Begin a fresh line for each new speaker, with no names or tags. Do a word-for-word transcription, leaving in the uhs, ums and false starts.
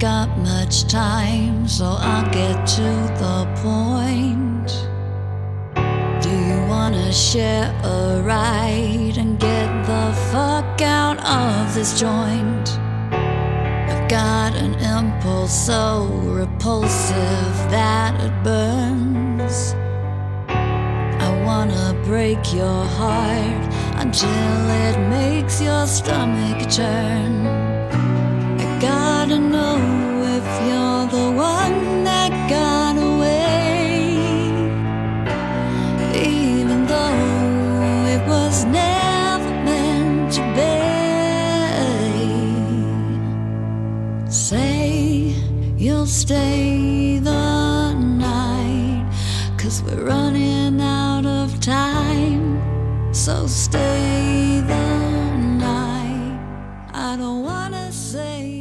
got much time, so I'll get to the point. Do you wanna share a ride and get the fuck out of this joint? I've got an impulse so repulsive that it burns. I wanna break your heart until it makes your stomach turn. I gotta know if you're the one that got away, even though it was never meant to be. Say you'll stay the night, 'cause we're running out of time. So stay the night. I don't wanna say